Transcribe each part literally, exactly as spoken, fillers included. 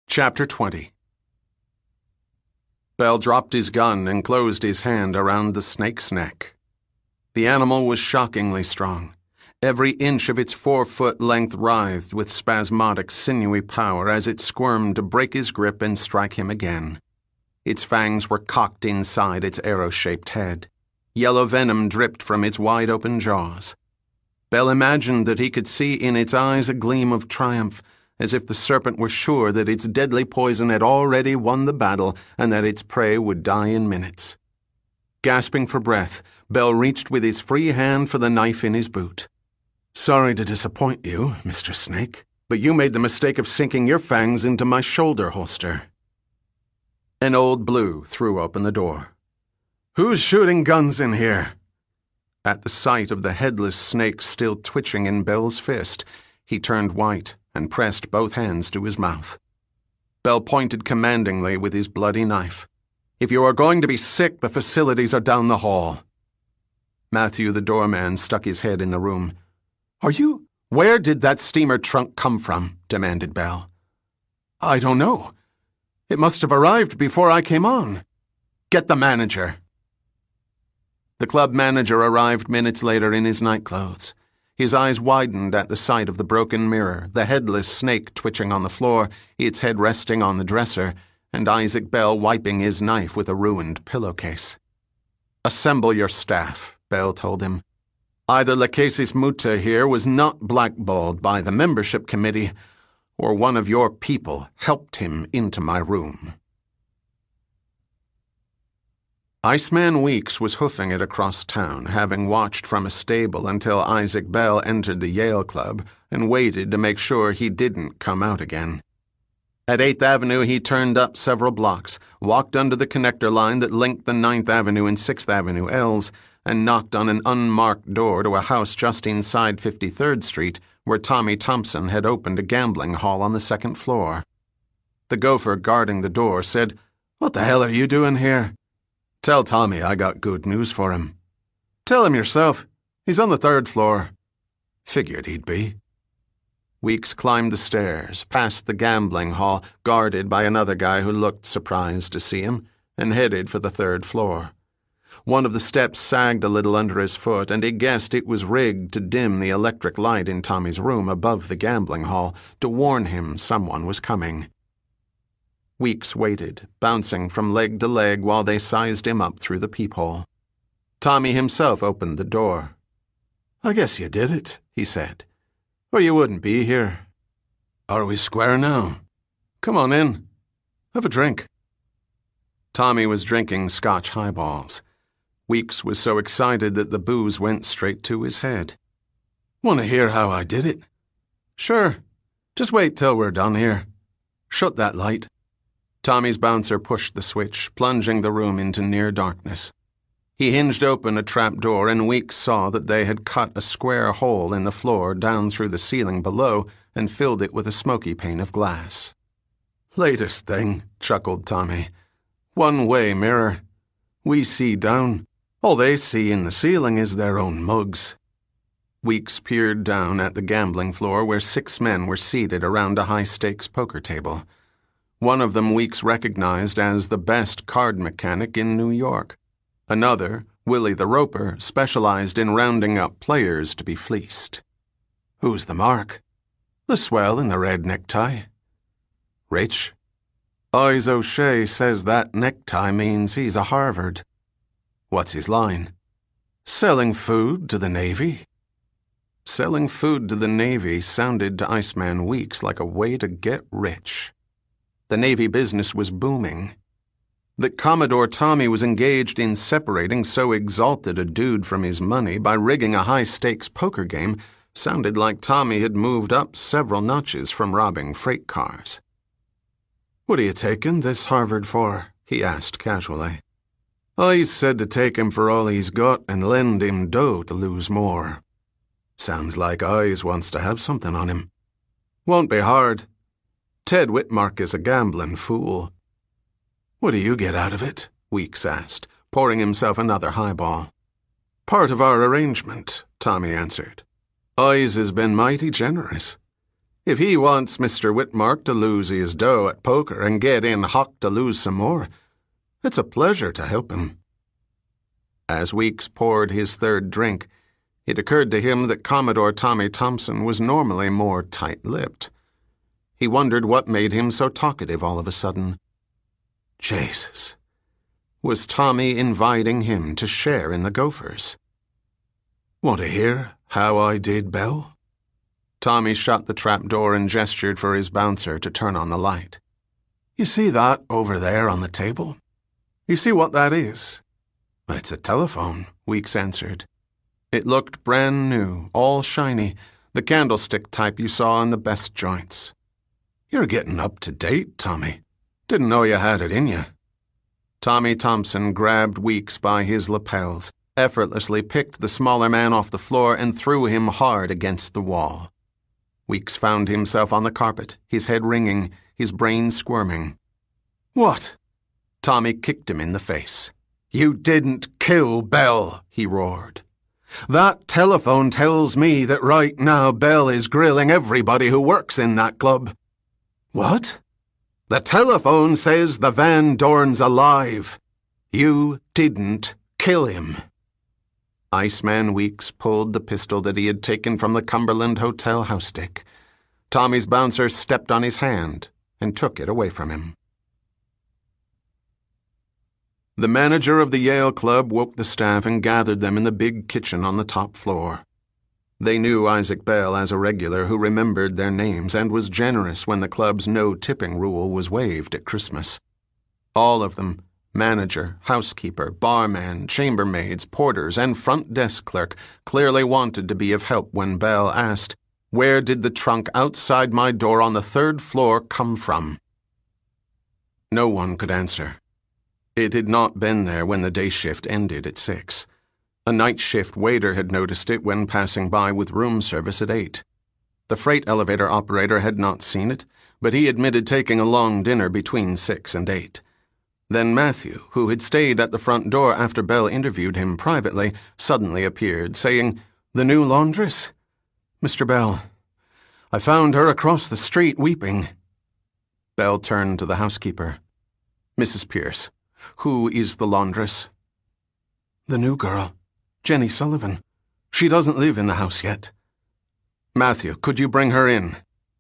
Chapter twenty. Bell dropped his gun and closed his hand around the snake's neck. The animal was shockingly strong. Every inch of its four-foot length writhed with spasmodic, sinewy power as it squirmed to break his grip and strike him again. Its fangs were cocked inside its arrow-shaped head. Yellow venom dripped from its wide-open jaws. Bell imagined that he could see in its eyes a gleam of triumph, as if the serpent were sure that its deadly poison had already won the battle and that its prey would die in minutes. Gasping for breath, Bell reached with his free hand for the knife in his boot. "Sorry to disappoint you, Mister Snake, but you made the mistake of sinking your fangs into my shoulder holster." An old blue threw open the door. "Who's shooting guns in here?" At the sight of the headless snake still twitching in Bell's fist, he turned white and pressed both hands to his mouth. Bell pointed commandingly with his bloody knife. "If you are going to be sick, the facilities are down the hall." Matthew, the doorman, stuck his head in the room. "Are you—" "Where did that steamer trunk come from?" demanded Bell. "I don't know. It must have arrived before I came on." "Get the manager." The club manager arrived minutes later in his nightclothes. His eyes widened at the sight of the broken mirror, the headless snake twitching on the floor, its head resting on the dresser, and Isaac Bell wiping his knife with a ruined pillowcase. "Assemble your staff," Bell told him. "Either Lachesis Muta here was not blackballed by the membership committee, or one of your people helped him into my room." Iceman Weeks was hoofing it across town, having watched from a stable until Isaac Bell entered the Yale Club and waited to make sure he didn't come out again. At eighth Avenue, he turned up several blocks, walked under the connector line that linked the ninth Avenue and sixth Avenue L's, and knocked on an unmarked door to a house just inside fifty-third Street, where Tommy Thompson had opened a gambling hall on the second floor. The gopher guarding the door said, "What the hell are you doing here?" "Tell Tommy I got good news for him." "Tell him yourself. He's on the third floor." "Figured he'd be." Weeks climbed the stairs, past the gambling hall, guarded by another guy who looked surprised to see him, and headed for the third floor. One of the steps sagged a little under his foot, and he guessed it was rigged to dim the electric light in Tommy's room above the gambling hall to warn him someone was coming. Weeks waited, bouncing from leg to leg while they sized him up through the peephole. Tommy himself opened the door. "I guess you did it," he said, "or you wouldn't be here. Are we square now? Come on in. Have a drink." Tommy was drinking Scotch highballs. Weeks was so excited that the booze went straight to his head. "Want to hear how I did it?" "Sure. Just wait till we're done here. Shut that light." Tommy's bouncer pushed the switch, plunging the room into near darkness. He hinged open a trap door, and Weeks saw that they had cut a square hole in the floor down through the ceiling below and filled it with a smoky pane of glass. "Latest thing," chuckled Tommy. "One-way mirror. We see down. All they see in the ceiling is their own mugs." Weeks peered down at the gambling floor where six men were seated around a high-stakes poker table. One of them Weeks recognized as the best card mechanic in New York. Another, Willie the Roper, specialized in rounding up players to be fleeced. "Who's the mark?" "The swell in the red necktie." "Rich?" "Eyes O'Shea says that necktie means he's a Harvard." "What's his line?" "Selling food to the Navy." Selling food to the Navy sounded to Iceman Weeks like a way to get rich. The Navy business was booming. That Commodore Tommy was engaged in separating so exalted a dude from his money by rigging a high-stakes poker game sounded like Tommy had moved up several notches from robbing freight cars. "What are you taking this Harvard for?" he asked casually. "I said to take him for all he's got and lend him dough to lose more." "Sounds like Eyes wants to have something on him." "Won't be hard. Ted Whitmark is a gambling fool." "What do you get out of it?" Weeks asked, pouring himself another highball. "Part of our arrangement," Tommy answered. "Eyes has been mighty generous. If he wants Mister Whitmark to lose his dough at poker and get in hock to lose some more, it's a pleasure to help him." As Weeks poured his third drink, it occurred to him that Commodore Tommy Thompson was normally more tight-lipped. He wondered what made him so talkative all of a sudden. Jesus. Was Tommy inviting him to share in the Gophers? "Want to hear how I did, Belle?" Tommy shut the trapdoor and gestured for his bouncer to turn on the light. "You see that over there on the table? You see what that is?" "It's a telephone," Weeks answered. It looked brand new, all shiny, the candlestick type you saw in the best joints. "You're getting up to date, Tommy. Didn't know you had it in you." Tommy Thompson grabbed Weeks by his lapels, effortlessly picked the smaller man off the floor, and threw him hard against the wall. Weeks found himself on the carpet, his head ringing, his brain squirming. "What?" Tommy kicked him in the face. "You didn't kill Belle," he roared. "That telephone tells me that right now Belle is grilling everybody who works in that club." "What?" "The telephone says the Van Dorn's alive. You didn't kill him." Iceman Weeks pulled the pistol that he had taken from the Cumberland Hotel house stick. Tommy's bouncer stepped on his hand and took it away from him. The manager of the Yale Club woke the staff and gathered them in the big kitchen on the top floor. They knew Isaac Bell as a regular who remembered their names and was generous when the club's no-tipping rule was waived at Christmas. All of them, manager, housekeeper, barman, chambermaids, porters, and front desk clerk, clearly wanted to be of help when Bell asked, "Where did the trunk outside my door on the third floor come from?" No one could answer. It had not been there when the day shift ended at six. A night shift waiter had noticed it when passing by with room service at eight. The freight elevator operator had not seen it, but he admitted taking a long dinner between six and eight. Then Matthew, who had stayed at the front door after Bell interviewed him privately, suddenly appeared, saying, "The new laundress? Mister Bell, I found her across the street weeping." Bell turned to the housekeeper. "Missus Pierce, who is the laundress?" "The new girl, Jenny Sullivan. She doesn't live in the house yet." "Matthew, could you bring her in?"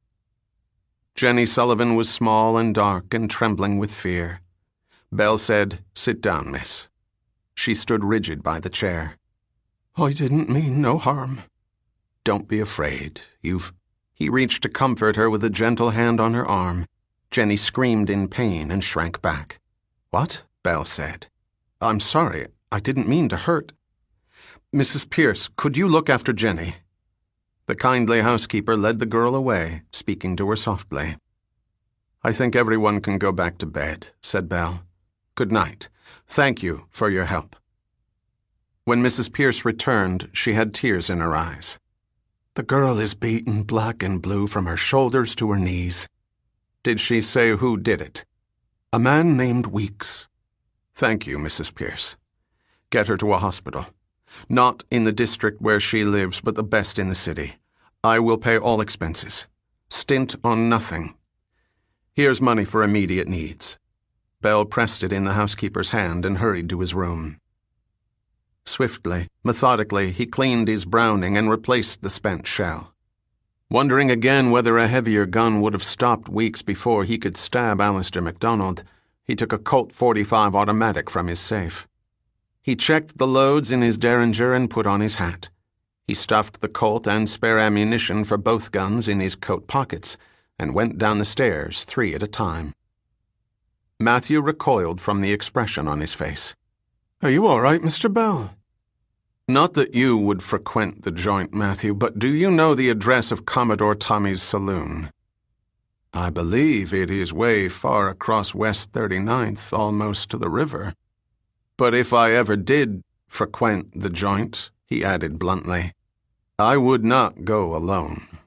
Jenny Sullivan was small and dark and trembling with fear. Bell said, "Sit down, miss." She stood rigid by the chair. "I didn't mean no harm." "Don't be afraid. You've—" He reached to comfort her with a gentle hand on her arm. Jenny screamed in pain and shrank back. "What?" Bell said. "I'm sorry. I didn't mean to hurt." "Missus Pierce, could you look after Jenny?" The kindly housekeeper led the girl away, speaking to her softly. "I think everyone can go back to bed," said Bell. "Good night. Thank you for your help." When Missus Pierce returned, she had tears in her eyes. "The girl is beaten black and blue from her shoulders to her knees." "Did she say who did it?" "A man named Weeks." "Thank you, Missus Pierce. Get her to a hospital. Not in the district where she lives, but the best in the city. I will pay all expenses. Stint on nothing. Here's money for immediate needs." Bell pressed it in the housekeeper's hand and hurried to his room. Swiftly, methodically, he cleaned his Browning and replaced the spent shell. Wondering again whether a heavier gun would have stopped Weeks before he could stab Alistair MacDonald, he took a Colt forty-five automatic from his safe. He checked the loads in his Derringer and put on his hat. He stuffed the Colt and spare ammunition for both guns in his coat pockets and went down the stairs, three at a time. Matthew recoiled from the expression on his face. "Are you all right, Mister Bell?" "Not that you would frequent the joint, Matthew, but do you know the address of Commodore Tommy's saloon?" "I believe it is way far across West thirty-ninth, almost to the river." "But if I ever did frequent the joint," he added bluntly, "I would not go alone."